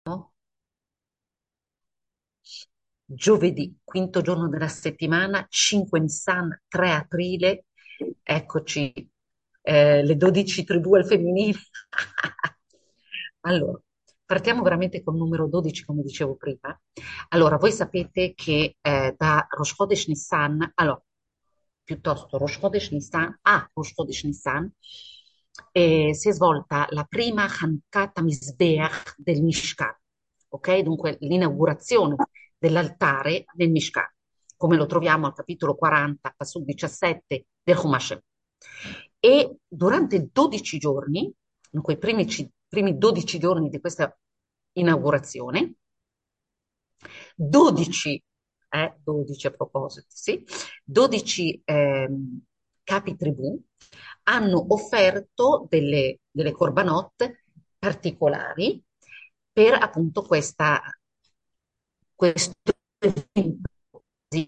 Giovedì, quinto giorno della settimana, 5 Nissan, 3 aprile, eccoci, le 12 tribù al femminile. Allora, partiamo veramente col numero 12, come dicevo prima. Allora, voi sapete che da Rosh Chodesh Nissan, allora, piuttosto Rosh Chodesh Nissan, a Rosh Chodesh Nissan, si è svolta la prima Hanukkah Mizbeach del Mishkan, ok? Dunque l'inaugurazione dell'altare nel Mishkan, come lo troviamo al capitolo 40, Pasuk 17 del Chumash. E durante 12 giorni, in quei primi 12 giorni di questa inaugurazione, 12, 12 a proposito, sì, 12 capi tribù hanno offerto delle korbanot particolari per appunto questo evento così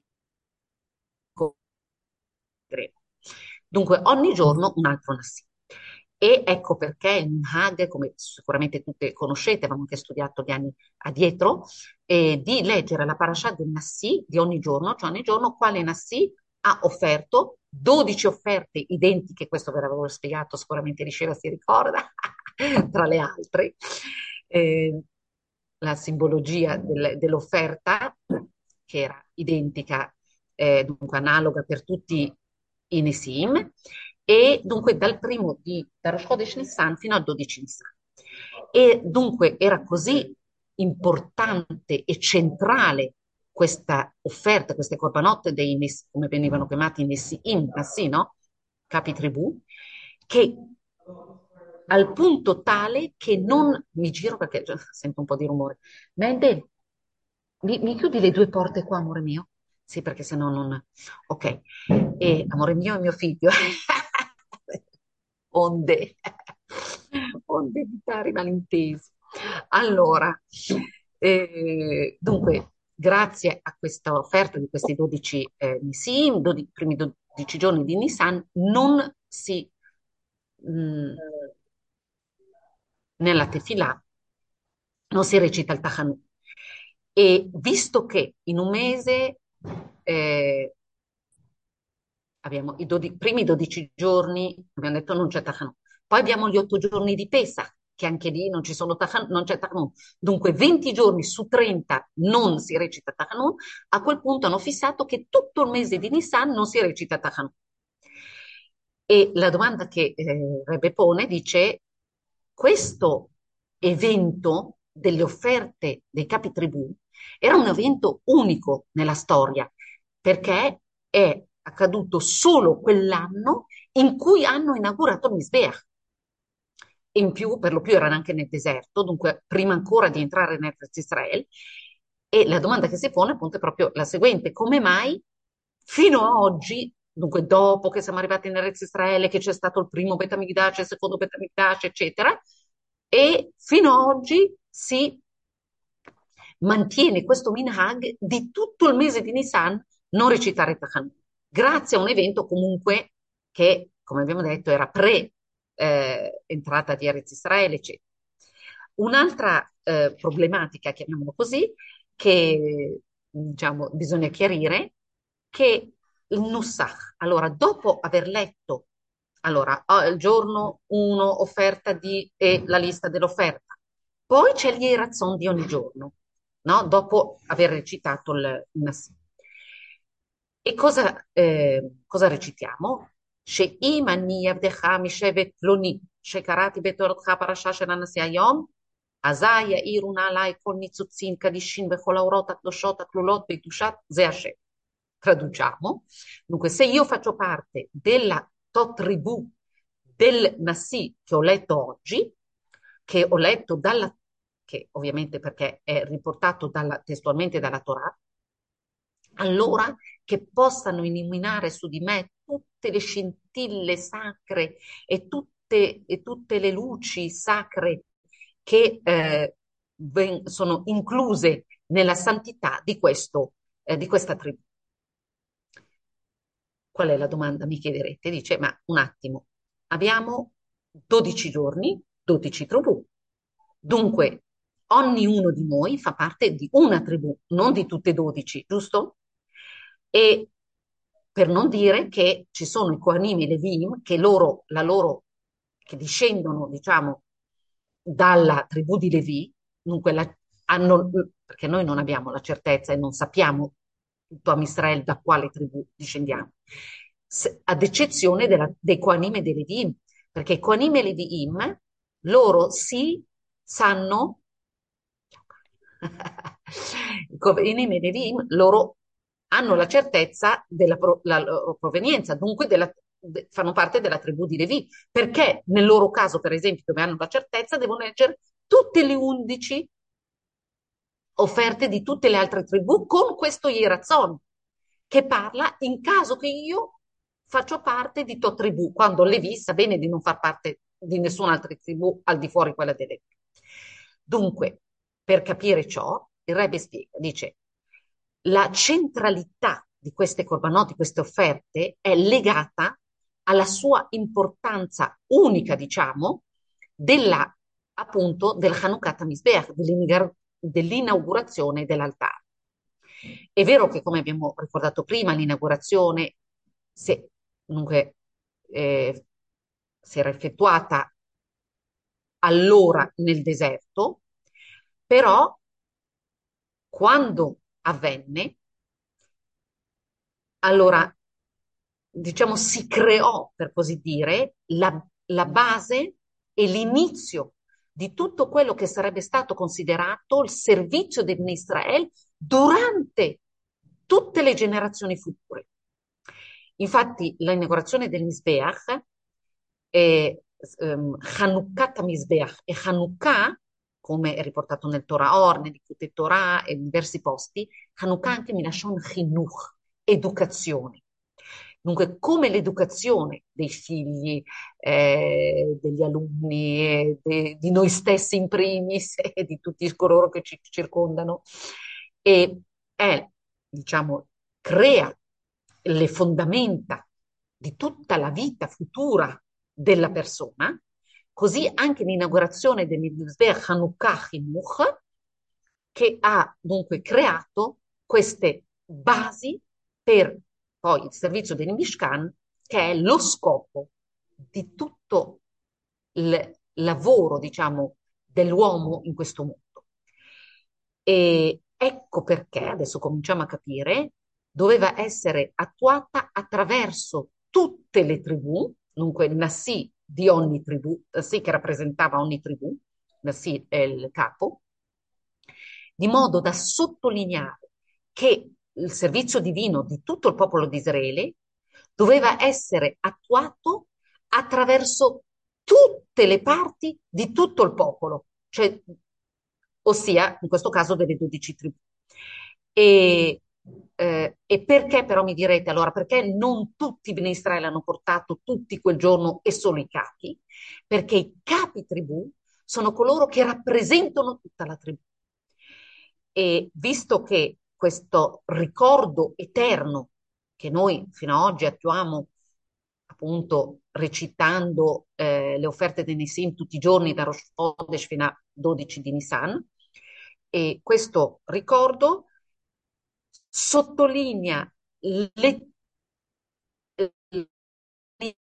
greco. Dunque, ogni giorno un altro Nassi. E ecco perché il Minhag, come sicuramente tutte conoscete, avevamo anche studiato gli anni addietro, di leggere la parasha del Nassi di ogni giorno, cioè ogni giorno quale Nassi ha offerto 12 offerte identiche, questo ve l'avevo spiegato, sicuramente Riceva si ricorda, tra le altre, eh, la simbologia dell'offerta, che era identica, dunque analoga per tutti i Nesim, e dunque da Rosh Chodesh Nissan fino al 12 Nissan. E dunque era così importante e centrale questa offerta, queste corbanotte come venivano chiamati Nessim, Nassi, no? Capi tribù, che al punto tale che non mi giro perché già sento un po' di rumore. Mende, mi chiudi le due porte qua, amore mio? Sì, perché sennò non... Ok. E amore mio e mio figlio. Onde. Onde evitare i malintesi. Allora, dunque, grazie a questa offerta di questi 12 Nissin, primi 12 giorni di Nissan, non si mh, nella Tefilà non si recita il Tachanù. E visto che in un mese eh, abbiamo primi 12 giorni, abbiamo detto non c'è Tachanù, poi abbiamo gli 8 giorni di Pesach, che anche lì non ci sono non c'è Tachanù. Dunque 20 giorni su 30 non si recita Tachanù, a quel punto hanno fissato che tutto il mese di Nisan non si recita Tachanù. E la domanda che Rebbe pone dice, questo evento delle offerte dei capi tribù era un evento unico nella storia, perché è accaduto solo quell'anno in cui hanno inaugurato il Misbeach. In più, per lo più erano anche nel deserto, dunque prima ancora di entrare nel Israele. E la domanda che si pone appunto è proprio la seguente: come mai fino a oggi, dunque dopo che siamo arrivati nel Israele, che c'è stato il primo Bet HaMikdash, il secondo Bet HaMikdash, eccetera, e fino a oggi si mantiene questo minhag di tutto il mese di Nisan non recitare Tachanun, grazie a un evento comunque che, come abbiamo detto, era pre-entrata di Eretz Israele, eccetera. Un'altra problematica, chiamiamolo così, che diciamo bisogna chiarire, che il Nusach, allora dopo aver letto, allora il giorno 1 offerta di e la lista dell'offerta, poi c'è gli Razzon di ogni giorno, no? Dopo aver recitato il Nassì. E cosa recitiamo? שאם אני עבדך משבט פלוני, שקראתי בתורתך פרשה של הנשיא היום, אזי יאירו נא עליי כל ניצוצין קדישין וכל האורות הקדושות הכלולות בקדושת זה השם. Traduciamo. Dunque, se io faccio parte della tribù del Nassi che ho letto oggi, che ho letto che ovviamente perché è riportato testualmente dalla Torah, allora che possano illuminare su di me tutte le scintille sacre e tutte le luci sacre che sono incluse nella santità di questa tribù. Qual è la domanda? Mi chiederete. Dice, ma un attimo, abbiamo 12 giorni, 12 tribù. Dunque, ognuno di noi fa parte di una tribù, non di tutte e 12, giusto? E per non dire che ci sono i Kohanim e i Levim, che che discendono, diciamo, dalla tribù di Levi, dunque perché noi non abbiamo la certezza e non sappiamo tutto a Israele da quale tribù discendiamo, ad eccezione dei Kohanim e dei Levim, perché i Kohanim e i Levim, loro sì sanno, i Kohanim e i Levim, loro hanno la certezza la loro provenienza, dunque fanno parte della tribù di Levi, perché nel loro caso, per esempio, dove hanno la certezza, devono leggere tutte le 11 offerte di tutte le altre tribù con questo Ierazzon, che parla in caso che io faccio parte di to tribù, quando Levi sa bene di non far parte di nessun'altra tribù al di fuori quella delle. Dunque, per capire ciò, il Rebbe spiega, dice, la centralità di queste corbanot, di queste offerte, è legata alla sua importanza unica, diciamo, appunto, del Hanukkah Mizbeach, dell'inaugurazione dell'altare. È vero che, come abbiamo ricordato prima, l'inaugurazione se, comunque, si era effettuata allora nel deserto, però quando avvenne, allora, diciamo, si creò, per così dire, la base e l'inizio di tutto quello che sarebbe stato considerato il servizio di Israele durante tutte le generazioni future. Infatti, l'inaugurazione del Misbeach è Chanukkat Misbeach e Chanukah, come è riportato nel Torah Or, nel Likutei Torah e in diversi posti, Chanukah anche Milashon Chinuch, educazione. Dunque, come l'educazione dei figli, degli alunni, di noi stessi in primis e di tutti coloro che ci circondano, e è, diciamo, crea le fondamenta di tutta la vita futura della persona, così anche l'inaugurazione dell'Isber Hanukkah Chinuch, che ha dunque creato queste basi per poi il servizio del Mishkan, che è lo scopo di tutto il lavoro, diciamo, dell'uomo in questo mondo. E ecco perché, adesso cominciamo a capire, doveva essere attuata attraverso tutte le tribù, dunque il Nassi di ogni tribù, Nassi che rappresentava ogni tribù, Nassi è il capo, di modo da sottolineare che il servizio divino di tutto il popolo di Israele doveva essere attuato attraverso tutte le parti di tutto il popolo, cioè, ossia in questo caso delle 12 tribù. E, e perché però mi direte allora, perché non tutti i Bnei Israele hanno portato tutti quel giorno e solo i capi? Perché i capi tribù sono coloro che rappresentano tutta la tribù. E visto che questo ricordo eterno che noi fino ad oggi attuiamo appunto recitando le offerte di Nissim tutti i giorni da Rosh Chodesh fino a 12 di Nisan, e questo ricordo sottolinea i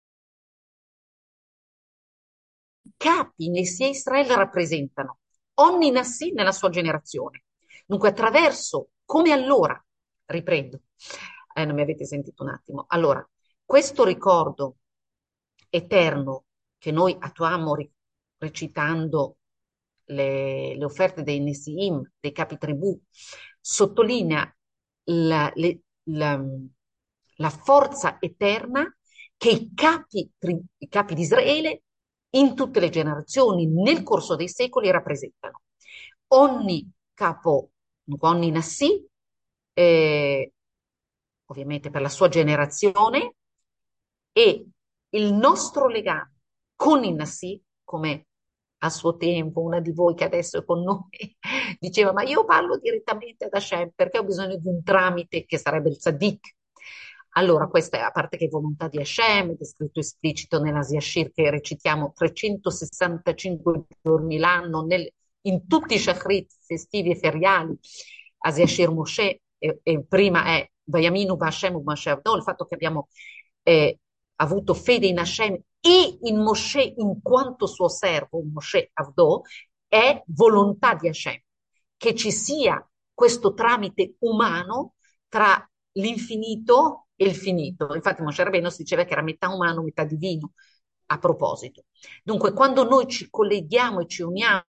capi nei sia Israele rappresentano ogni Nassi nella sua generazione. Dunque, attraverso, come allora, riprendo, non mi avete sentito un attimo. Allora, questo ricordo eterno che noi attuiamo recitando le offerte dei Nesiim, dei capi tribù, sottolinea la, la forza eterna che i capi di Israele in tutte le generazioni, nel corso dei secoli, rappresentano. Ogni capo, ogni Nassi, eh, ovviamente per la sua generazione, e il nostro legame con il Nassi, come a suo tempo una di voi che adesso è con noi diceva, ma io parlo direttamente ad Hashem perché ho bisogno di un tramite che sarebbe il Tzaddik. Allora, questa è a parte che è volontà di Hashem, è scritto esplicito nella Yashir che recitiamo 365 giorni l'anno in tutti i shachrit festivi e feriali, Asia Shir Moshe, e prima è Vayaminu Vashem u Moshe Avdo, il fatto che abbiamo eh, avuto fede in Hashem e in Moshe in quanto suo servo, Moshe Avdo, è volontà di Hashem, che ci sia questo tramite umano tra l'infinito e il finito. Infatti Moshe Rabbeinu si diceva che era metà umano, metà divino, a proposito. Dunque, quando noi ci colleghiamo e ci uniamo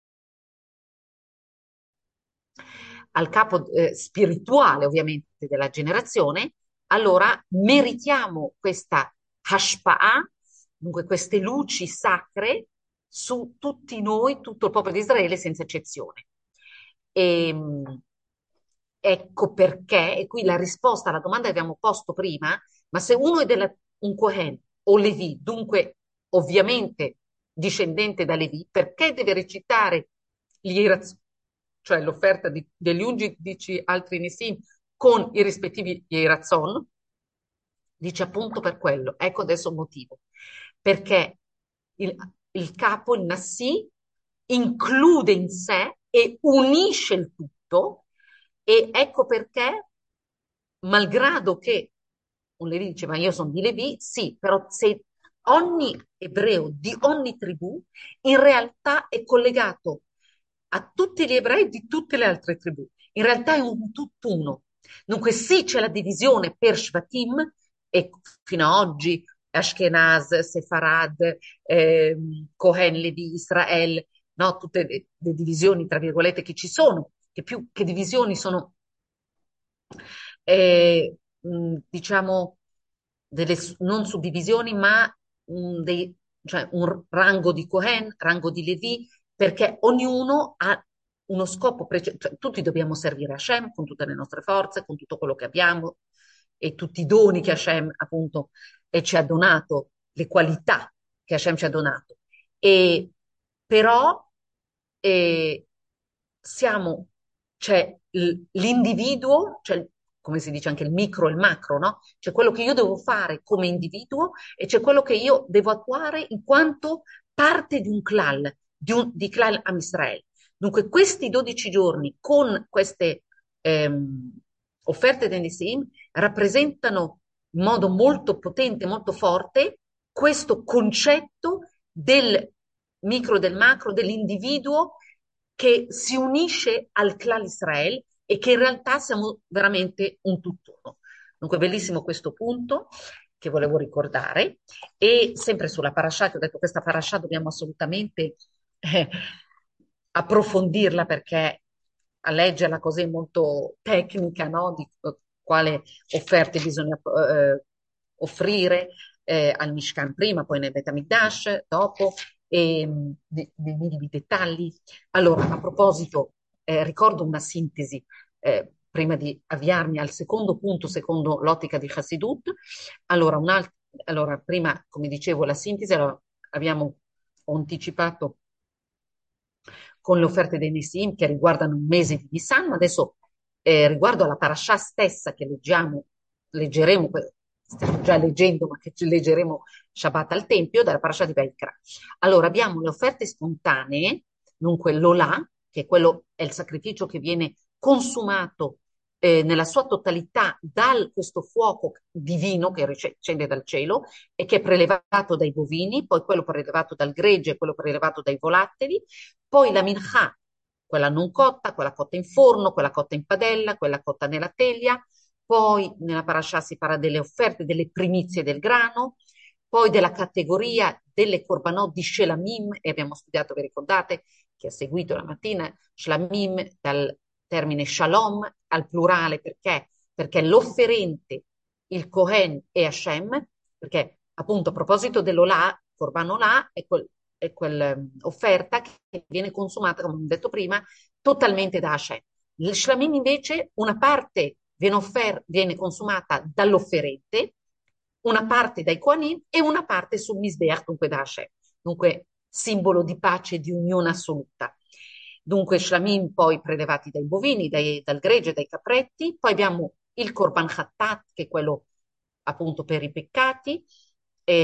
al capo spirituale, ovviamente, della generazione, allora meritiamo questa hashpa'ah, dunque queste luci sacre su tutti noi, tutto il popolo di Israele, senza eccezione. E, ecco perché, e qui la risposta alla domanda che abbiamo posto prima, ma se uno è un Cohen o Levi, dunque ovviamente discendente da Levi, perché deve recitare l'Iraz, cioè l'offerta degli undici altri Nisim con i rispettivi Yeirazzon? Dice appunto per quello. Ecco adesso il motivo. Perché il, il capo, il Nassi, include in sé e unisce il tutto, e ecco perché, malgrado che un Levi dice, ma io sono di Levi, sì, però se ogni ebreo di ogni tribù in realtà è collegato a tutti gli ebrei di tutte le altre tribù. In realtà è un tutt'uno. Dunque sì, c'è la divisione per Shvatim, e fino ad oggi Ashkenaz, Sefarad, Cohen, Levi, Israel, no? Tutte le divisioni, tra virgolette, che ci sono, che più che divisioni sono diciamo, non suddivisioni, ma cioè un rango di Cohen, rango di Levi, perché ognuno ha uno scopo preciso, cioè, tutti dobbiamo servire Hashem con tutte le nostre forze, con tutto quello che abbiamo e tutti i doni che Hashem appunto ci ha donato, le qualità che Hashem ci ha donato. E però eh, siamo, c'è l'individuo, cioè come si dice anche il micro e il macro, no? C'è quello che io devo fare come individuo e c'è quello che io devo attuare in quanto parte di un klal, di klal Am Israel. Dunque, questi 12 giorni con queste ehm, offerte dei Nisim rappresentano in modo molto potente, molto forte, questo concetto del micro e del macro, dell'individuo che si unisce al clan Israel e che in realtà siamo veramente un tutt'uno. Dunque, bellissimo questo punto che volevo ricordare. E sempre sulla parasha, che ho detto questa parasha dobbiamo assolutamente eh, approfondirla perché a leggerla così molto tecnica, no? Di quale offerte bisogna offrire al Mishkan prima, poi nel Bet HaMikdash dopo, e nei minimi dettagli. Allora, a proposito, ricordo una sintesi prima di avviarmi al secondo punto, secondo l'ottica di Chassidut. Allora, allora, prima, come dicevo, la sintesi, allora, ho anticipato con le offerte dei Nessim che riguardano un mese di Nissan, ma adesso riguardo alla parasha stessa che leggeremo, stiamo già leggendo, ma che ci leggeremo Shabbat al Tempio, dalla parasha di Vaikra. Allora abbiamo le offerte spontanee, dunque l'Olà, che è il sacrificio che viene consumato nella sua totalità da questo fuoco divino che scende dal cielo e che è prelevato dai bovini, poi quello prelevato dal gregge e quello prelevato dai volatteri, poi la minchà, quella non cotta, quella cotta in forno, quella cotta in padella, quella cotta nella teglia, poi nella parasha si parla delle offerte, delle primizie del grano, poi della categoria delle korbanot di Shelamim, e abbiamo studiato, vi ricordate, che ha seguito la mattina, Shelamim dal termine Shalom al plurale, perché? Perché l'offerente, il Kohen e Hashem, perché appunto a proposito dell'Olà, Korban Olà è quell'offerta che viene consumata, come ho detto prima, totalmente da Hashem. Il Shlamim invece, una parte viene consumata dall'offerente, una parte dai Kohanim e una parte sul Misbeach, dunque da Hashem. Dunque, simbolo di pace e di unione assoluta. Dunque, Shlamim poi prelevati dai bovini, dal gregge, dai capretti. Poi abbiamo il Korban Khattat, che è quello appunto per i peccati,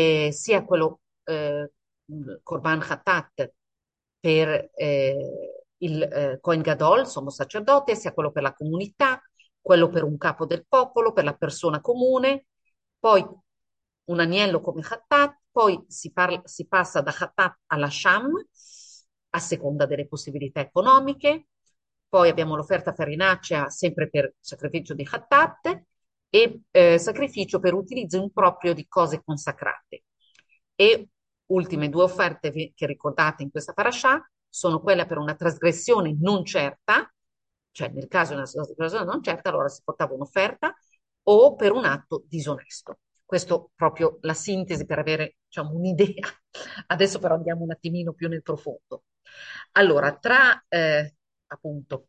sia quello Korban Khattat per il Kohen Gadol, sommo sacerdote, sia quello per la comunità, quello per un capo del popolo, per la persona comune, poi un agnello come Khattat, poi si passa da Khattat alla Sham, a seconda delle possibilità economiche, poi abbiamo l'offerta farinacea sempre per sacrificio di Khattat e sacrificio per utilizzo improprio di cose consacrate. E ultime due offerte che ricordate in questa parasha sono quella per una trasgressione non certa, cioè nel caso di una trasgressione non certa, allora si portava un'offerta, o per un atto disonesto. Questo proprio la sintesi per avere, diciamo, un'idea. Adesso però andiamo un attimino più nel profondo. Allora, tra appunto,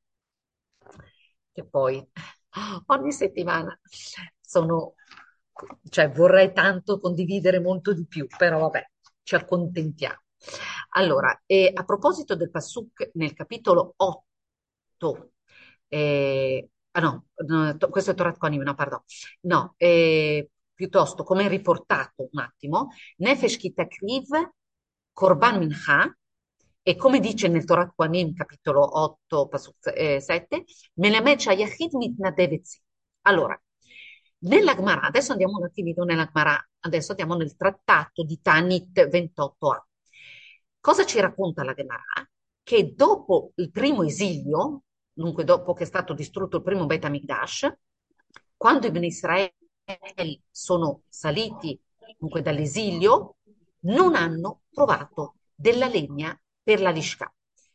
che poi ogni settimana sono, cioè vorrei tanto condividere molto di più, però vabbè, ci accontentiamo. Allora, a proposito del Pasuk nel capitolo 8, no, questo è Torat Kohanim, no, pardon, no, piuttosto come è riportato un attimo, Nefesh Kitakriv Korban Mincha, e come dice nel Torat Kohanim, capitolo 8, Pasuk 7, Melamed Shayachid Mitnadevetzi. Allora, nella Gemara, adesso andiamo un attimino nella Gemara, adesso andiamo nel trattato di Tanit 28a. Cosa ci racconta la Gemara? Che dopo il primo esilio, dunque dopo che è stato distrutto il primo Beit HaMikdash, quando i Bnei Israele sono saliti dunque dall'esilio, non hanno trovato della legna per la Lishka.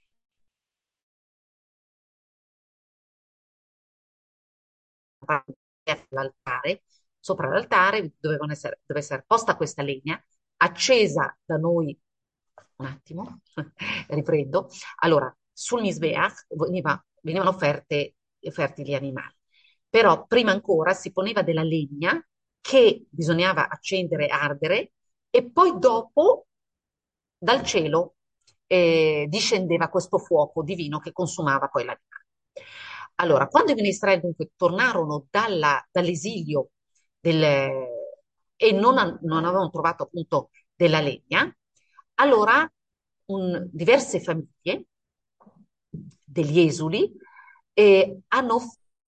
L'altare, sopra l'altare deve essere posta questa legna, accesa da noi, un attimo, riprendo, allora sul Misbeach venivano offerti gli animali, però prima ancora si poneva della legna che bisognava accendere e ardere e poi dopo dal cielo discendeva questo fuoco divino che consumava poi l'animale. Allora, quando i beni Israele dunque tornarono dall'esilio e non avevano trovato appunto della legna, allora diverse famiglie degli esuli hanno offerto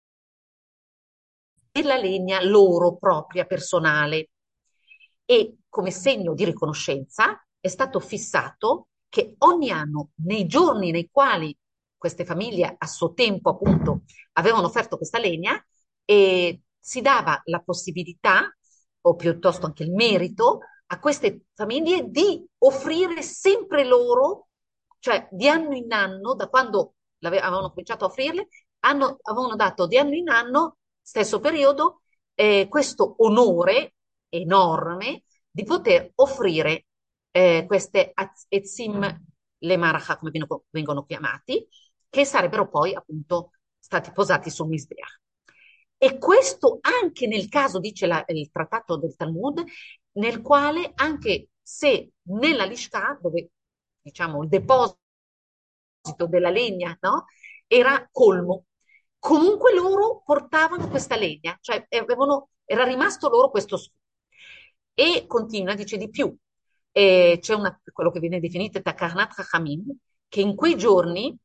della legna loro propria, personale, e come segno di riconoscenza è stato fissato che ogni anno, nei giorni nei quali queste famiglie a suo tempo appunto avevano offerto questa legna, si dava la possibilità, o piuttosto anche il merito, a queste famiglie di offrire sempre loro, cioè di anno in anno, da quando avevano cominciato a offrirle, avevano dato di anno in anno, stesso periodo, questo onore enorme di poter offrire queste etzim le maracha, come vengono chiamati, che sarebbero poi appunto stati posati sul Misbeach. E questo anche nel caso, dice il trattato del Talmud, nel quale anche se nella Lishka, dove diciamo il deposito della legna, no, era colmo, comunque loro portavano questa legna, cioè era rimasto loro questo scudo. E continua, dice di più, c'è quello che viene definito Takanat Chachamim, che in quei giorni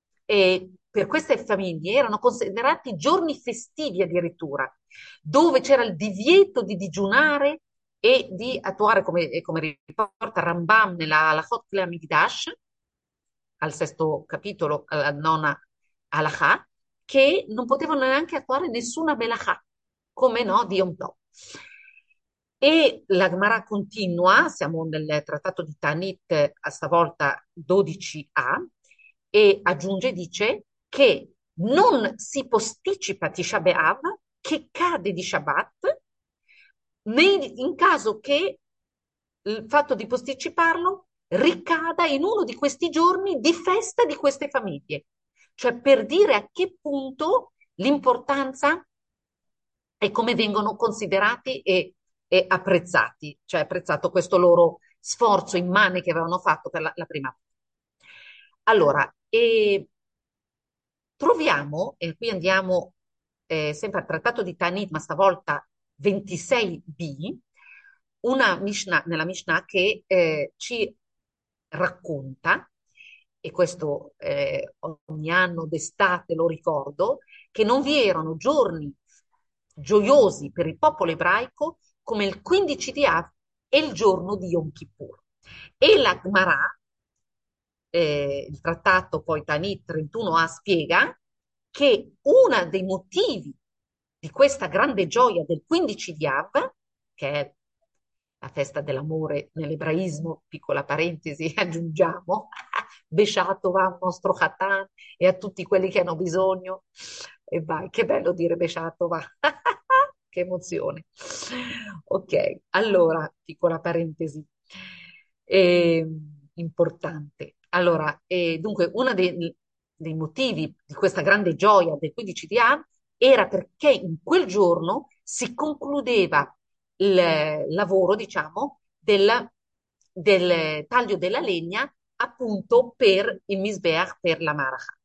per queste famiglie erano considerati giorni festivi addirittura, dove c'era il divieto di digiunare e di attuare, come riporta Rambam nella Halachot Kli Hamikdash, al sesto capitolo, alla nona halakha, che non potevano neanche attuare nessuna melachà, come no di Yom Tov. E la Gemara continua, siamo nel trattato di Tanit, a stavolta 12a, e aggiunge, dice, che non si posticipa Tisha B'Av, che cade di Shabbat, in caso che il fatto di posticiparlo ricada in uno di questi giorni di festa di queste famiglie. Cioè per dire a che punto l'importanza e come vengono considerati e apprezzati, cioè apprezzato questo loro sforzo immane che avevano fatto per la prima volta. Allora, troviamo, e qui andiamo sempre al Trattato di Tanit, ma stavolta 26b, una Mishnah, nella Mishnah che ci racconta e questo ogni anno d'estate lo ricordo, che non vi erano giorni gioiosi per il popolo ebraico come il 15 di Av e il giorno di Yom Kippur. E la Gemara, il trattato poi Tanit 31a, spiega che uno dei motivi di questa grande gioia del 15 di Av, che è la festa dell'amore nell'ebraismo, piccola parentesi, aggiungiamo, Besciato va al nostro Hatan e a tutti quelli che hanno bisogno. E vai, che bello dire Besciato va. Che emozione. Ok, allora, piccola parentesi, eh, importante. Allora, dunque, uno dei motivi di questa grande gioia del 15 di Av era perché in quel giorno si concludeva il lavoro, diciamo, del taglio della legna appunto per il Misbeach, per la Maracha.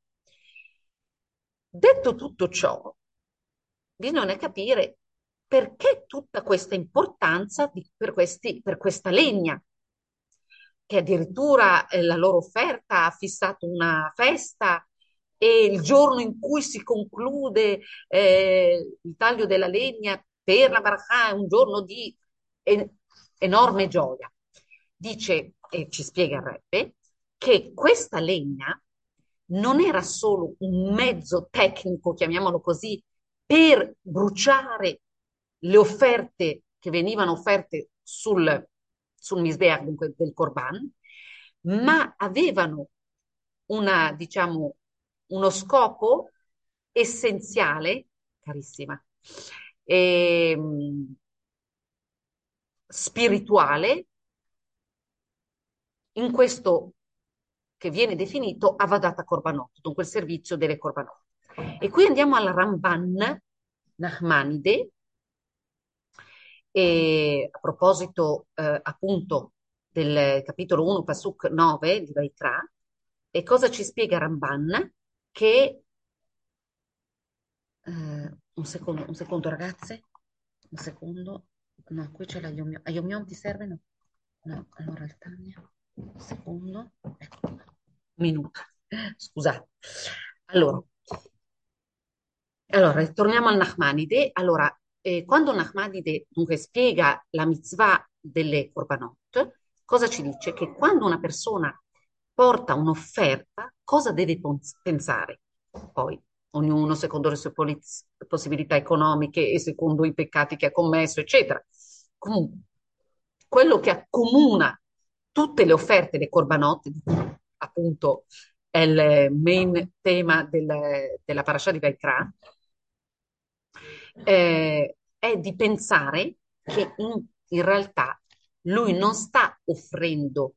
Detto tutto ciò, bisogna capire perché tutta questa importanza per questa legna, che addirittura la loro offerta ha fissato una festa e il giorno in cui si conclude il taglio della legna per la Barachà è un giorno di en- enorme gioia. Dice, e ci spiega il Rebbe, che questa legna non era solo un mezzo tecnico, chiamiamolo così, per bruciare le offerte che venivano offerte sul Misbeach, dunque del Corban, ma avevano diciamo, uno scopo essenziale, carissima, ehm, spirituale, in questo che viene definito Avadat Korbanot, dunque il servizio delle Korbanot. E qui andiamo al Ramban Nachmanide, e a proposito appunto del capitolo 1, Pasuk 9 di Vaikra, e cosa ci spiega Ramban? Che, un secondo ragazze, un secondo, no, qui c'è la Yom Yom. A Yom Yom ti serve? No, no, allora il Tania, un secondo, ecco, un minuto, scusate. Allora, torniamo al Nachmanide. Allora, quando Nachmanide dunque spiega la mitzvah delle korbanot, cosa ci dice? Che quando una persona porta un'offerta, cosa deve pensare? Poi, ognuno secondo le sue possibilità economiche e secondo i peccati che ha commesso, eccetera. Comunque, quello che accomuna tutte le offerte dei korbanot, appunto è il main tema della parasha di Vaikra, è di pensare che in realtà lui non sta offrendo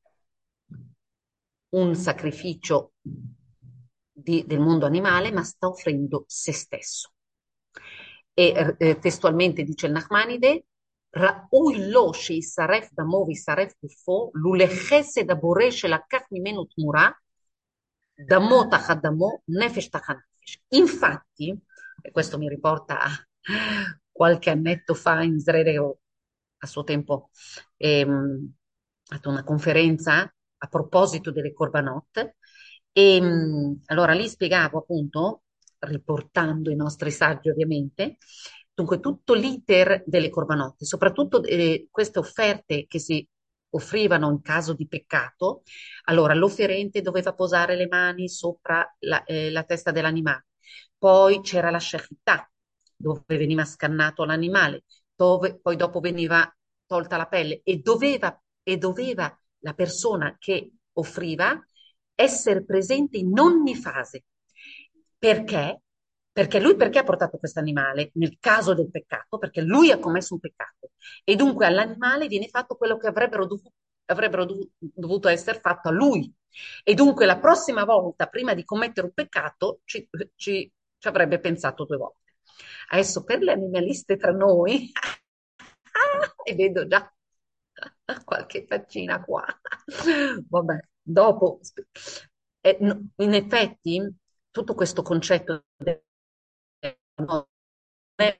un sacrificio del mondo animale, ma sta offrendo se stesso. E testualmente dice il Nachmanide, ראוי לו שישרף דמו וישרף גופו, לולא חסד הבורא שלקח ממנו תמורה, דמו תחת דמו, נפש תחת נפש. Infatti, e questo mi riporta a qualche annetto fa in Israele, a suo tempo fatto una conferenza a proposito delle Korbanot, e allora lì spiegavo appunto, riportando i nostri saggi ovviamente, dunque tutto l'iter delle Korbanot, soprattutto queste offerte che si offrivano in caso di peccato. Allora l'offerente doveva posare le mani sopra la testa dell'animale, poi c'era la shechità, dove veniva scannato l'animale, poi dopo veniva tolta la pelle e doveva la persona che offriva essere presente in ogni fase. Perché? Perché lui perché ha portato questo animale? Nel caso del peccato, perché lui ha commesso un peccato. E dunque all'animale viene fatto quello che avrebbero dovuto essere fatto a lui. E dunque la prossima volta, prima di commettere un peccato, ci avrebbe pensato due volte. Adesso per le animaliste tra noi, e vedo già qualche faccina qua. Vabbè, dopo, in effetti, tutto questo concetto non è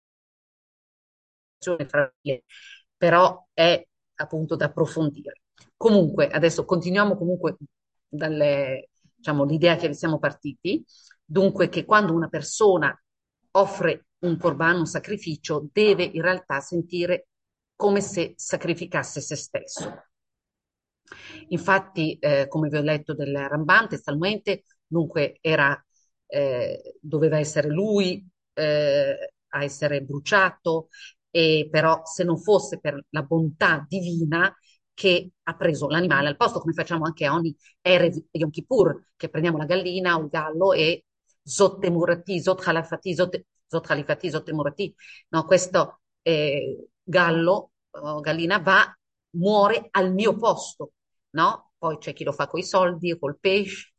una relazione fra le- però è appunto da approfondire. Comunque, adesso continuiamo comunque dalle, diciamo, l'idea che siamo partiti, dunque che quando una persona offre un corban, un sacrificio, deve in realtà sentire come se sacrificasse se stesso. Infatti, come vi ho letto del Ramban, testualmente, dunque doveva essere lui a essere bruciato, e però se non fosse per la bontà divina che ha preso l'animale al posto, come facciamo anche a ogni Erev Yom Kippur, che prendiamo la gallina o il gallo e Zot Temurati, Zot Halafati, Zot Halifati, Zot Temurati, no, questo gallo o gallina muore al mio posto, no? Poi c'è chi lo fa con i soldi o col pesce,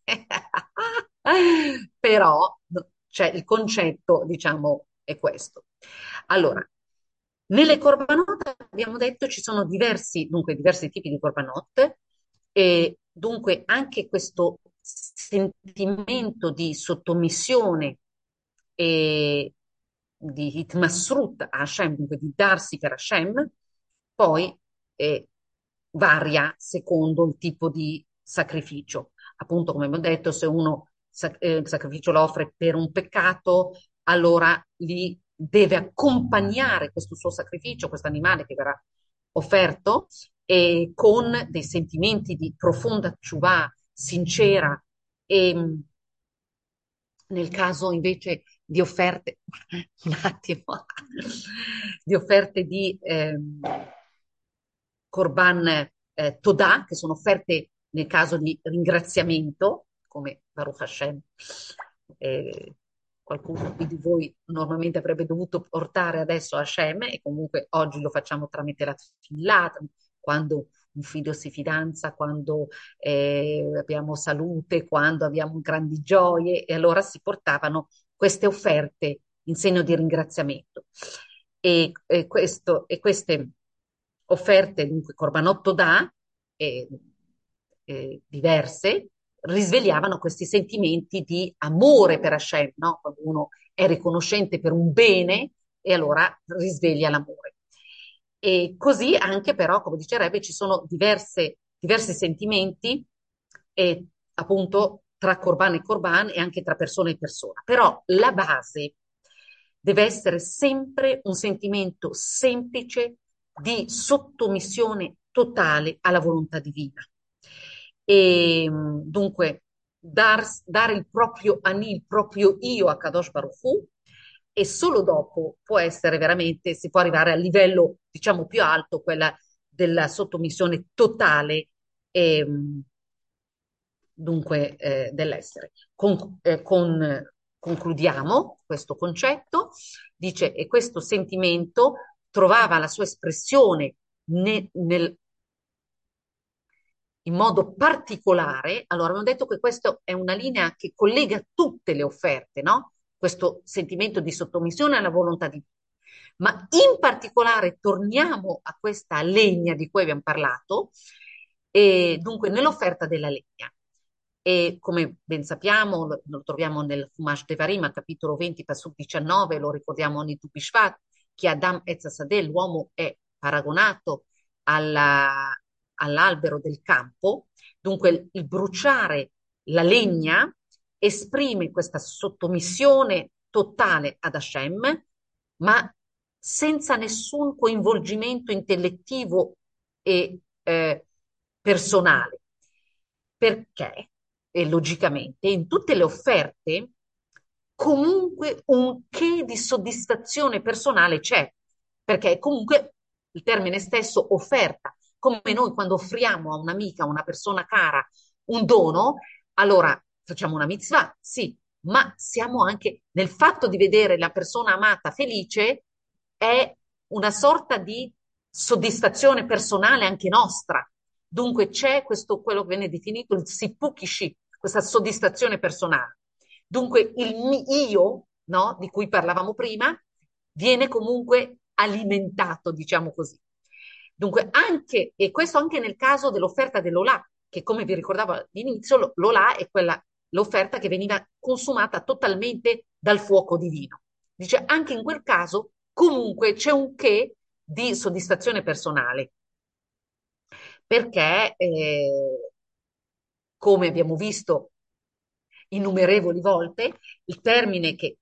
però c'è il concetto, diciamo, è questo. Allora, nelle korbanot abbiamo detto ci sono diversi tipi di korbanot e dunque anche questo sentimento di sottomissione e di hitmasrut a Hashem, dunque di darsi per Hashem, poi eh, varia secondo il tipo di sacrificio. Appunto, come abbiamo detto, se uno il sacrificio lo offre per un peccato, allora lì deve accompagnare questo suo sacrificio, questo animale che verrà offerto, e con dei sentimenti di profonda tshuva, sincera, e nel caso invece di offerte, un attimo, di offerte di Corban Todà, che sono offerte nel caso di ringraziamento, come Baruch Hashem, eh, qualcuno qui di voi normalmente avrebbe dovuto portare adesso a Hashem, e comunque oggi lo facciamo tramite la Tefillah, quando un figlio si fidanza, quando abbiamo salute, quando abbiamo grandi gioie, e allora si portavano queste offerte in segno di ringraziamento. E queste offerte, dunque Corbanotto dà, eh, diverse, risvegliavano questi sentimenti di amore per Hashem, no? Quando uno è riconoscente per un bene e allora risveglia l'amore. E così anche però, come dice Rebbe, ci sono diversi sentimenti e appunto tra Corban e Corban e anche tra persona e persona. Però la base deve essere sempre un sentimento semplice di sottomissione totale alla volontà divina. E dunque dare il proprio ani, il proprio io a Kadosh Baruch Hu, e solo dopo può essere veramente, si può arrivare al livello, diciamo, più alto, quella della sottomissione totale, e, dunque, dell'essere. Concludiamo questo concetto, dice, e questo sentimento trovava la sua espressione in modo particolare. Allora, abbiamo detto che questa è una linea che collega tutte le offerte, no? Questo sentimento di sottomissione alla volontà di Dio. Ma in particolare torniamo a questa legna di cui abbiamo parlato, e dunque nell'offerta della legna. E come ben sappiamo, lo troviamo nel Chumash Devarim, a capitolo 20, Pasuk 19, lo ricordiamo ogni Tu Bishvat, che Adam et Zasadeh, l'uomo è paragonato all'albero del campo. Dunque il bruciare la legna esprime questa sottomissione totale ad Hashem, ma senza nessun coinvolgimento intellettivo e personale. Perché? E logicamente in tutte le offerte comunque un che di soddisfazione personale c'è, perché comunque il termine stesso offerta, come noi quando offriamo a un'amica, a una persona cara, un dono, allora facciamo una mitzvah, sì, ma siamo anche nel fatto di vedere la persona amata felice, è una sorta di soddisfazione personale anche nostra. Dunque c'è questo, quello che viene definito il sipukishi, questa soddisfazione personale. Dunque io, no, di cui parlavamo prima, viene comunque alimentato, diciamo così. Dunque anche, e questo anche nel caso dell'offerta dell'Olà, che come vi ricordavo all'inizio, l'Olà è l'offerta che veniva consumata totalmente dal fuoco divino. Dice, anche in quel caso comunque c'è un che di soddisfazione personale. perché, come abbiamo visto innumerevoli volte, il termine che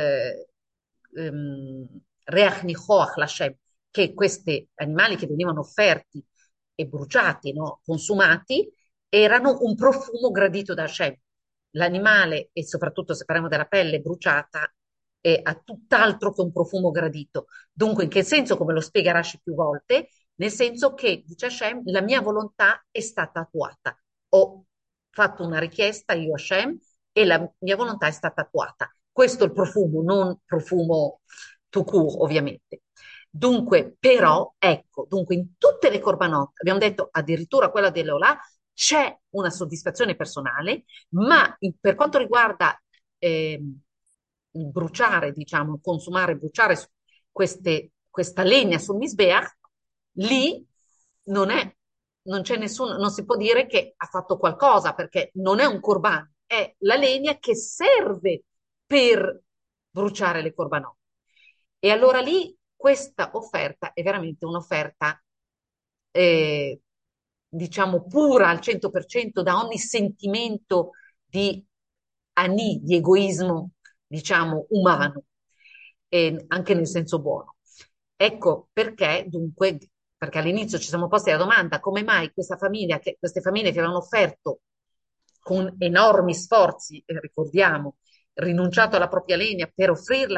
ehm, Reach Nichoach Lashem, che questi animali che venivano offerti e bruciati, no, consumati, erano un profumo gradito da Hashem. L'animale, e soprattutto se parliamo della pelle bruciata, ha tutt'altro che un profumo gradito. Dunque, in che senso, come lo spiega Rashi più volte? Nel senso che, dice Hashem, la mia volontà è stata attuata. Ho fatto una richiesta, io Hashem, e la mia volontà è stata attuata. Questo è il profumo, non profumo tout court, ovviamente. Dunque, però, ecco, dunque in tutte le korbanot, abbiamo detto addirittura quella dell'Olà, c'è una soddisfazione personale, ma per quanto riguarda il bruciare, diciamo, consumare, bruciare questa legna sul Misbeach, lì non è, non c'è nessuno, non si può dire che ha fatto qualcosa, perché non è un corban, è la legna che serve per bruciare le corbanot. E allora lì questa offerta è veramente un'offerta, eh, diciamo, pura al 100% da ogni sentimento di di egoismo, diciamo, umano, anche nel senso buono. Ecco perché, dunque, perché all'inizio ci siamo posti la domanda come mai queste famiglie che avevano offerto con enormi sforzi, ricordiamo, rinunciato alla propria legna per offrirla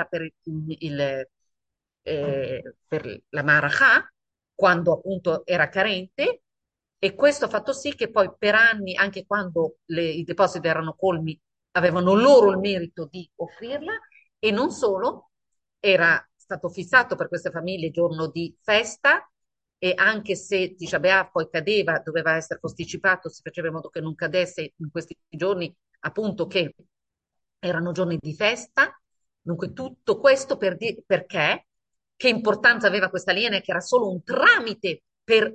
per la Marachà, quando appunto era carente, e questo ha fatto sì che poi per anni, anche quando i depositi erano colmi, avevano loro il merito di offrirla e non solo, era stato fissato per queste famiglie il giorno di festa e anche se Tisha B'Av poi cadeva, doveva essere posticipato, si faceva in modo che non cadesse in questi giorni, appunto che erano giorni di festa. Dunque tutto questo perché che importanza aveva questa linea che era solo un tramite per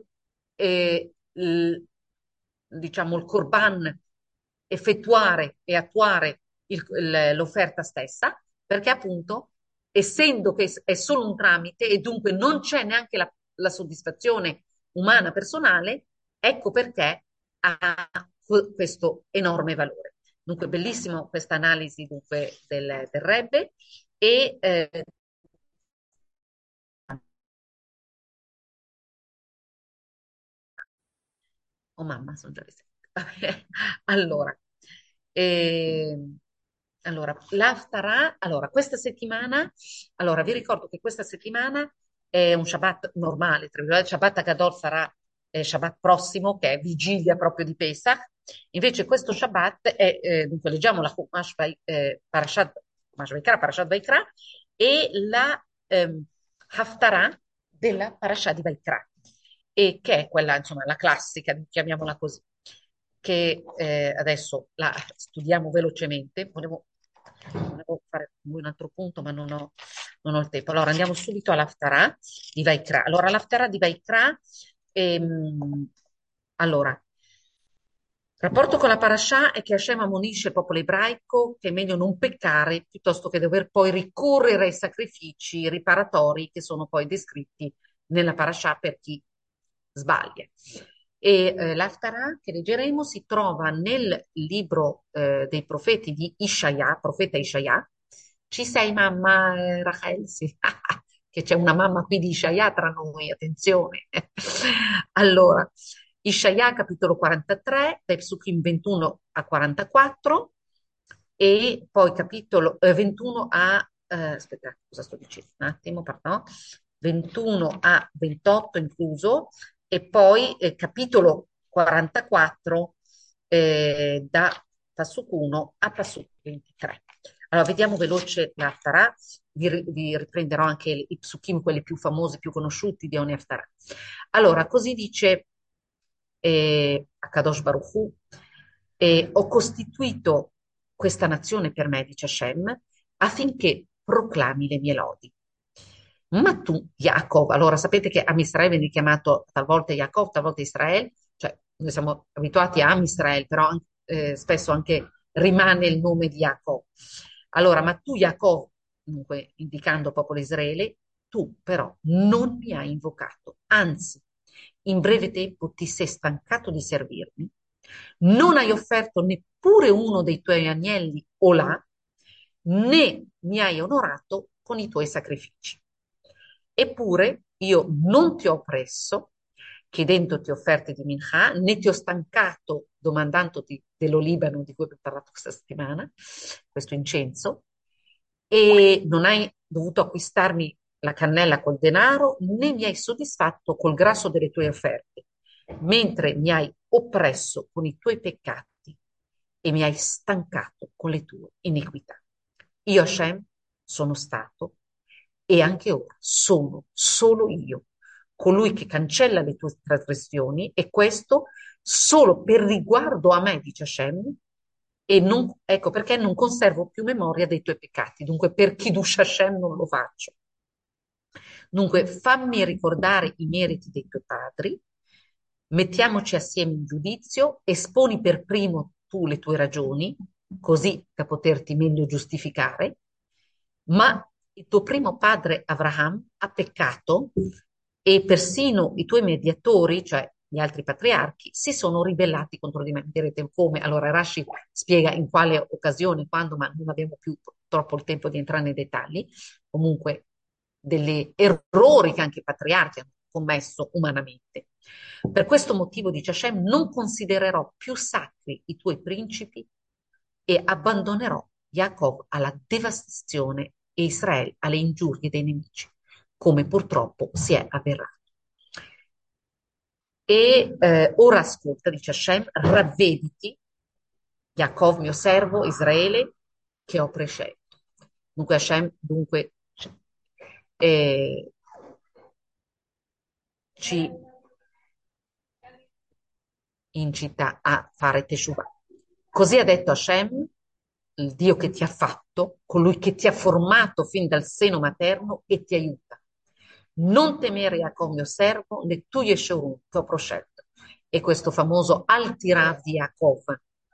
diciamo il Corban effettuare e attuare l'offerta stessa, perché appunto essendo che è solo un tramite e dunque non c'è neanche la soddisfazione umana personale, ecco perché ha questo enorme valore. Dunque, bellissimo questa analisi dunque, del Rebbe e oh mamma, sono già le 7. Allora, ehm, allora, l'Haftarah, allora, questa settimana, allora, vi ricordo che questa settimana è un Shabbat normale, tra virgolette, Shabbat Hagadol sarà Shabbat prossimo, che è vigilia proprio di Pesach. Invece questo Shabbat è, dunque, leggiamo la Parashat Vaikra, Parashat Vaikra, e la Haftarah della Parashat di Vaikra e che è quella, insomma, la classica, chiamiamola così, che adesso la studiamo velocemente. Volevo fare con voi un altro punto, ma non ho il tempo. Allora, andiamo subito all'Haftarah di Vaikra. Allora, l'Haftarah di Vaikra, allora, rapporto con la parasha è che Hashem ammonisce il popolo ebraico che è meglio non peccare piuttosto che dover poi ricorrere ai sacrifici riparatori che sono poi descritti nella parasha per chi sbaglia. E l'Haftarah che leggeremo si trova nel libro dei profeti di Ishaya, profeta Ishaya. Ci sei mamma Rachel? Sì. Che c'è una mamma qui di Ishaya tra noi, attenzione. Allora, Ishaya capitolo 43, dai Psukim 21 a 44 e poi capitolo 21 aspetta, cosa sto dicendo? Un attimo, pardon, 21 a 28 incluso e poi capitolo 44 da Pasuk 1 a Pasuk 23. Allora, vediamo veloce l'Haftarah, vi riprenderò anche i psukim, quelli più famosi, più conosciuti di ogni Haftarah. Allora, così dice a Kadosh Baruch Hu, ho costituito questa nazione per me, dice Hashem, affinché proclami le mie lodi. Ma tu, Yaakov, allora sapete che Am Israele viene chiamato talvolta Yaakov, talvolta Israele, cioè noi siamo abituati a Am Israele, però spesso anche rimane il nome di Yaakov. Allora, ma tu, Yaakov, dunque indicando popolo Israele, tu però non mi hai invocato, anzi, in breve tempo ti sei stancato di servirmi, non hai offerto neppure uno dei tuoi agnelli o là, né mi hai onorato con i tuoi sacrifici. Eppure io non ti ho oppresso, chiedendoti offerte di minchà, né ti ho stancato domandandoti dello Libano di cui abbiamo parlato questa settimana, questo incenso, e non hai dovuto acquistarmi la cannella col denaro, né mi hai soddisfatto col grasso delle tue offerte, mentre mi hai oppresso con i tuoi peccati e mi hai stancato con le tue iniquità. Io, Hashem, sono stato e anche ora sono solo io, colui che cancella le tue trasgressioni, e questo solo per riguardo a me, dice Hashem, e non, ecco perché non conservo più memoria dei tuoi peccati. Dunque, per Kiddush Hashem non lo faccio. Dunque, fammi ricordare i meriti dei tuoi padri, mettiamoci assieme in giudizio, esponi per primo tu le tue ragioni, così da poterti meglio giustificare, ma il tuo primo padre Abraham ha peccato e persino i tuoi mediatori, cioè gli altri patriarchi, si sono ribellati contro di me. Direte come? Allora Rashi spiega in quale occasione, quando, ma non abbiamo più troppo il tempo di entrare nei dettagli. Comunque degli errori che anche i patriarchi hanno commesso umanamente. Per questo motivo, dice Hashem, non considererò più sacri i tuoi principi e abbandonerò Jacob alla devastazione e Israele alle ingiurie dei nemici, come purtroppo si è avverato. E ora ascolta, dice Hashem, ravvediti, Jacob mio servo, Israele, che ho prescelto. Dunque Hashem, dunque eh, ci incita a fare Teshuvah. Così ha detto Hashem, il Dio che ti ha fatto, colui che ti ha formato fin dal seno materno e ti aiuta. Non temere Jacob mio servo, né tu Yeshurun che ho proscelto. E questo famoso Altirav di Yaakov.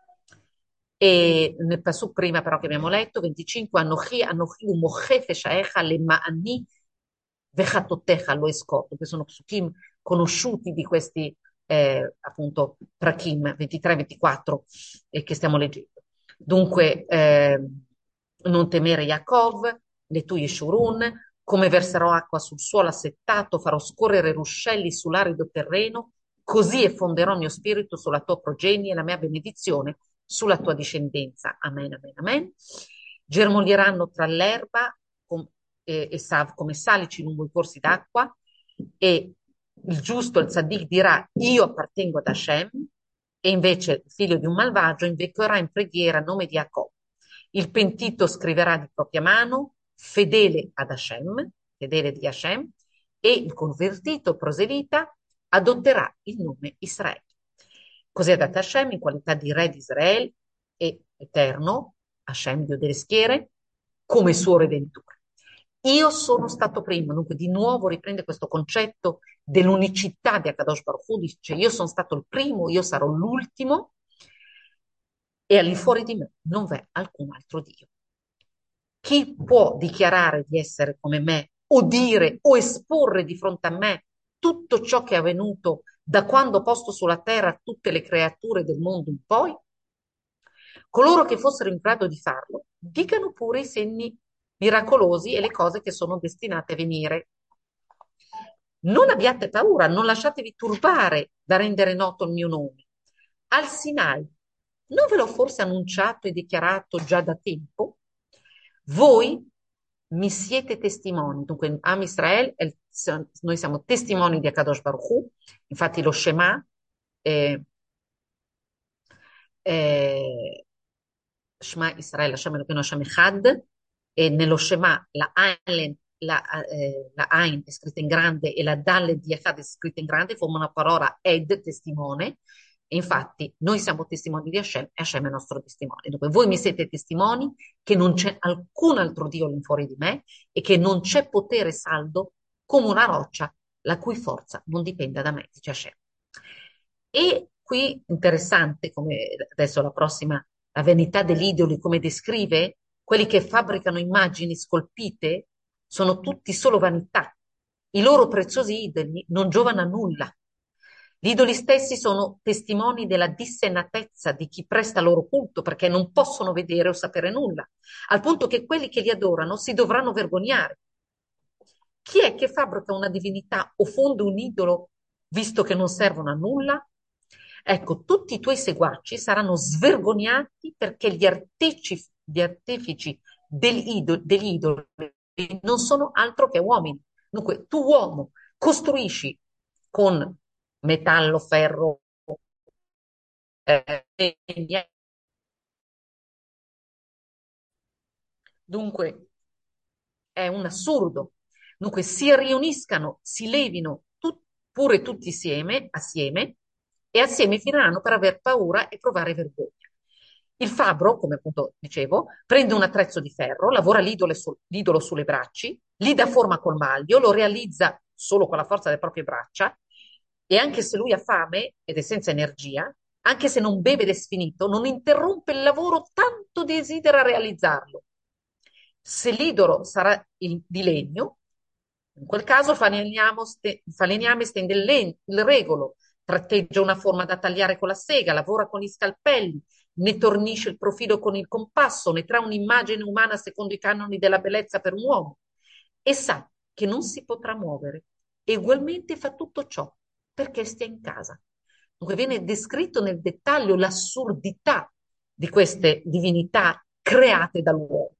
E nel pasuk prima però che abbiamo letto, 25, Anochi umoche feshaecha le ma'ani vechatottecha lo escorto, che sono psukim conosciuti di questi appunto prakim 23-24 che stiamo leggendo. Dunque, non temere Yaakov, le tue Yeshurun, come verserò acqua sul suolo assettato, farò scorrere ruscelli sull'arido terreno, così effonderò il mio spirito sulla tua progenie e la mia benedizione sulla tua discendenza. Amen, amen, amen. Germoglieranno tra l'erba come salici lungo i corsi d'acqua, e il giusto, il tzaddik, dirà io appartengo ad Hashem, e invece il figlio di un malvagio invecchierà in preghiera a nome di Jacob. Il pentito scriverà di propria mano, fedele ad Hashem, fedele di Hashem, e il convertito proselita adotterà il nome Israele. Così ha detto Hashem in qualità di re di Israele e eterno, Hashem, Dio delle schiere, come suo redentore. Io sono stato primo, dunque di nuovo riprende questo concetto dell'unicità di Akadosh Baruch Hu, dice io sono stato il primo, io sarò l'ultimo e all'infuori di me non v'è alcun altro Dio. Chi può dichiarare di essere come me o dire o esporre di fronte a me tutto ciò che è avvenuto da quando ho posto sulla terra tutte le creature del mondo in poi? Coloro che fossero in grado di farlo, dicano pure i segni miracolosi e le cose che sono destinate a venire. Non abbiate paura, non lasciatevi turbare da rendere noto il mio nome. Al Sinai, non ve l'ho forse annunciato e dichiarato già da tempo? Voi mi siete testimoni, dunque Am Israel, noi siamo testimoni di Akadosh Baruch Hu, infatti lo Shema eh, eh, Shema Israele, Hashem Elokeinu Hashem Echad, e nello Shema la Ain è scritta in grande e la Dalet di Echad è scritta in grande, formano una parola Ed, testimone, e infatti noi siamo testimoni di Hashem e Hashem è il nostro testimone. Dunque voi mi siete testimoni che non c'è alcun altro Dio all'infuori di me e che non c'è potere saldo come una roccia la cui forza non dipenda da me, dice Hashem. E qui interessante, come adesso la vanità degli idoli, come descrive, quelli che fabbricano immagini scolpite sono tutti solo vanità. I loro preziosi idoli non giovano a nulla. Gli idoli stessi sono testimoni della dissennatezza di chi presta loro culto perché non possono vedere o sapere nulla, al punto che quelli che li adorano si dovranno vergognare. Chi è che fabbrica una divinità o fonda un idolo visto che non servono a nulla? Ecco, tutti i tuoi seguaci saranno svergognati perché gli artefici degli idoli non sono altro che uomini. Dunque, tu uomo costruisci con metallo, ferro, legna. Dunque, è un assurdo. Dunque si riuniscano, si levino pure tutti assieme, e assieme finiranno per aver paura e provare vergogna. Il fabbro, come appunto dicevo, prende un attrezzo di ferro, lavora l'idolo sulle braccia, gli dà forma col maglio, lo realizza solo con la forza delle proprie braccia e anche se lui ha fame ed è senza energia, anche se non beve ed è sfinito, non interrompe il lavoro, tanto desidera realizzarlo. Se l'idolo sarà di legno, in quel caso falegname stende il regolo, tratteggia una forma da tagliare con la sega, lavora con gli scalpelli, ne tornisce il profilo con il compasso, ne trae un'immagine umana secondo i canoni della bellezza per un uomo e sa che non si potrà muovere e ugualmente fa tutto ciò perché stia in casa. Dunque viene descritto nel dettaglio l'assurdità di queste divinità create dall'uomo.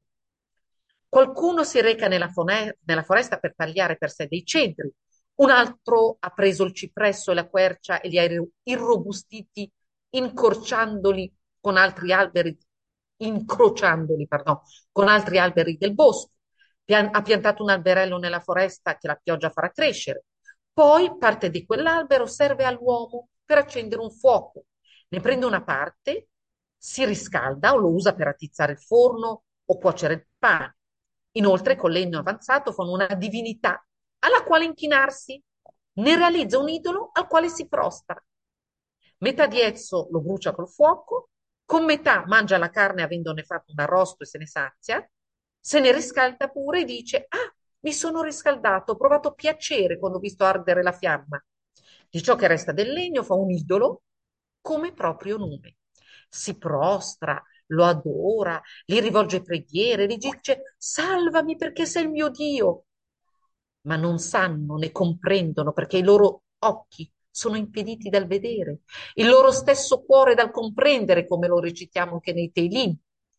Qualcuno si reca nella foresta per tagliare per sé dei cedri, un altro ha preso il cipresso e la quercia e li ha irrobustiti, incorciandoli con altri alberi, incrociandoli, pardon, con altri alberi del bosco. Ha piantato un alberello nella foresta che la pioggia farà crescere. Poi parte di quell'albero serve all'uomo per accendere un fuoco. Ne prende una parte, si riscalda o lo usa per attizzare il forno o cuocere il pane. Inoltre, con legno avanzato, fanno una divinità alla quale inchinarsi, ne realizza un idolo al quale si prostra. Metà di esso lo brucia col fuoco, con metà mangia la carne avendone fatto un arrosto e se ne sazia, se ne riscalda pure e dice: Ah, mi sono riscaldato, ho provato piacere quando ho visto ardere la fiamma. Di ciò che resta del legno fa un idolo come proprio nome. Si prostra, lo adora, gli rivolge preghiere, gli dice: Salvami perché sei il mio Dio. Ma non sanno né comprendono perché i loro occhi sono impediti dal vedere, il loro stesso cuore dal comprendere, come lo recitiamo anche nei Teilim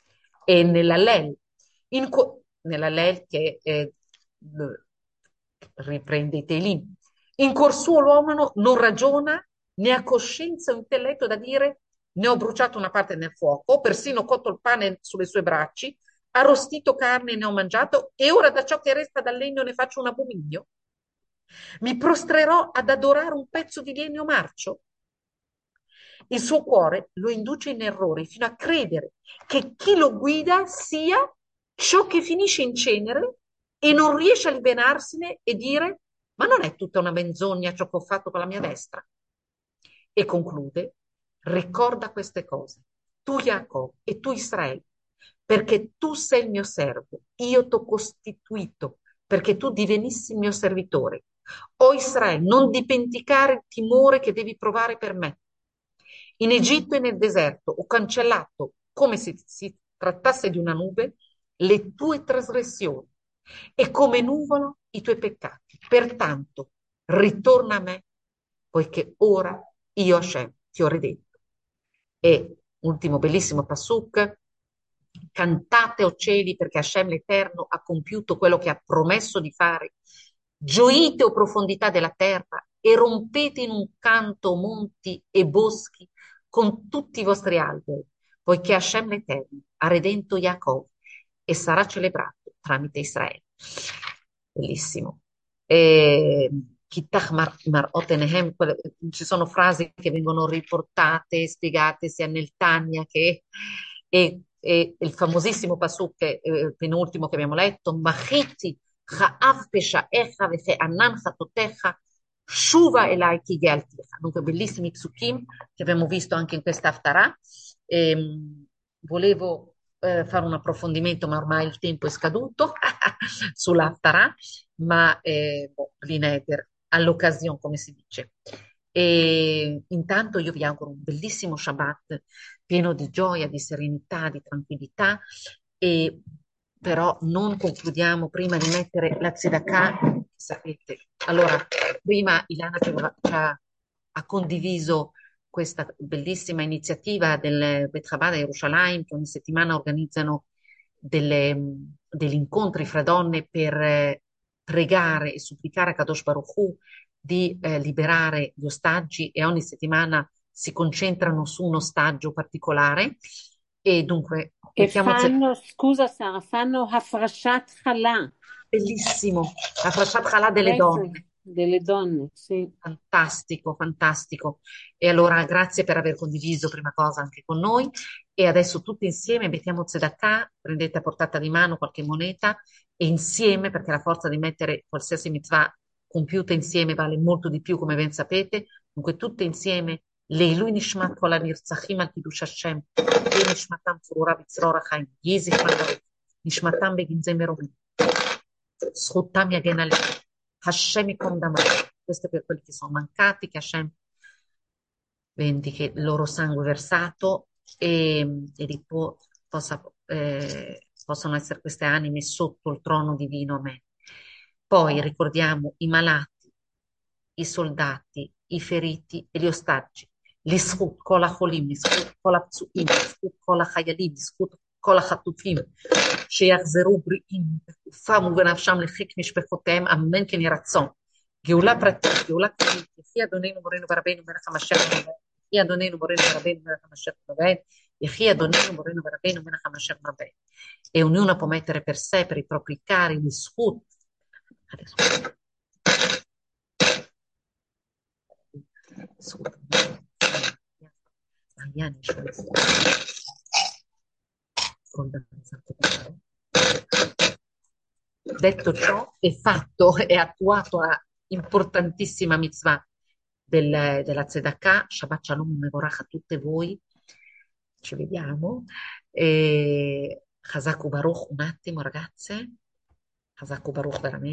e nell'Allel. Nell'Allel che riprende i Teilim. In cuor suo l'uomo non ragiona né ha coscienza o intelletto da dire ne ho bruciato una parte nel fuoco, ho persino cotto il pane sulle sue braccia, arrostito carne e ne ho mangiato, e ora da ciò che resta dal legno ne faccio un abominio? Mi prostrerò ad adorare un pezzo di legno marcio? Il suo cuore lo induce in errore fino a credere che chi lo guida sia ciò che finisce in cenere e non riesce a liberarsene e dire: Ma non è tutta una menzogna ciò che ho fatto con la mia destra? E conclude: Ricorda queste cose, tu Jacob e tu Israele, perché tu sei il mio servo, io t'ho costituito perché tu divenissi il mio servitore. O Israele, non dimenticare il timore che devi provare per me. In Egitto e nel deserto ho cancellato, come se si trattasse di una nube, le tue trasgressioni e come nuvola i tuoi peccati. Pertanto, ritorna a me, poiché ora io, Hashem, ti ho redetto. E ultimo bellissimo pasuk: cantate o cieli perché Hashem l'Eterno ha compiuto quello che ha promesso di fare. Gioite o profondità della terra e rompete in un canto monti e boschi con tutti i vostri alberi, poiché Hashem l'Eterno ha redento Yaakov e sarà celebrato tramite Israele. Bellissimo. E, Marot Enehem, ci sono frasi che vengono riportate, spiegate sia nel Tanya che e il famosissimo pasuk, penultimo che abbiamo letto: Machiti cha'av peshaecha ve'anan chatotecha shuva elai ki gealticha. Dunque bellissimi psukim che abbiamo visto anche in questa Haftarah. Volevo fare un approfondimento, ma ormai il tempo è scaduto sull'Haftarah, ma lineder, all'occasione, come si dice. E intanto io vi auguro un bellissimo Shabbat pieno di gioia, di serenità, di tranquillità, e però non concludiamo prima di mettere la tzedakah, sapete. Allora, prima Ilana ha condiviso questa bellissima iniziativa del Bet Chabad a Yerushalayim, che ogni settimana organizzano degli incontri fra donne per pregare e supplicare a Kadosh Baruch Hu di liberare gli ostaggi, e ogni settimana si concentrano su un ostaggio particolare. E dunque E mettiamo fanno, scusa Sara, fanno Hafrashat Challah, bellissimo la Frashat Challah delle questo donne. delle donne, sì. Fantastico, fantastico. E allora grazie per aver condiviso prima cosa anche con noi. E adesso tutti insieme mettiamo tzedakah, prendete a portata di mano qualche moneta e insieme, perché la forza di mettere qualsiasi mitzvah compiuta insieme vale molto di più, come ben sapete. Dunque tutte insieme, Leilui Nishmat Kol HaNirtzachim al Kiddush Hashem, Ye Nishmatam Tzurura B'Tzror HaChaim, Yeh Zichron Baruch, Nishmatam Beginzei Meromin, Zchutam Yagen Aleichem, Hashem Yikom Damah. Questo è per quelli che sono mancati, che Hashem vendichi il loro sangue versato, possa, possano essere queste anime sotto il trono divino. Amen. Poi ricordiamo i malati, i soldati, i feriti e gli ostaggi. לזכות כל החולים, לזכות כל הפצועים, לזכות כל החיילים, לזכות כל החטופים, שיחזרו בריאים בגופם ובנפשם לחיק משפחותיהם, אמן כן יהי רצון. גאולה פרטית, גאולה כללית, יחי אדוננו מורנו ורבנו מלך המשיח מלך, יחי אדוננו מורנו ורבנו מלך המשיח מלך, יחי אדוננו מורנו ורבנו מלך המשיח מלך. E ognuno può mettere per sé, per i propri cari, gli scut. Adesso. Detto ciò, è fatto e attuato la importantissima mitzvah della Tzedakah. Shabbat Shalom Mevorach a tutte voi. Ci vediamo. E Hazaku Baruch un attimo, ragazze. Hazaku Baruch veramente.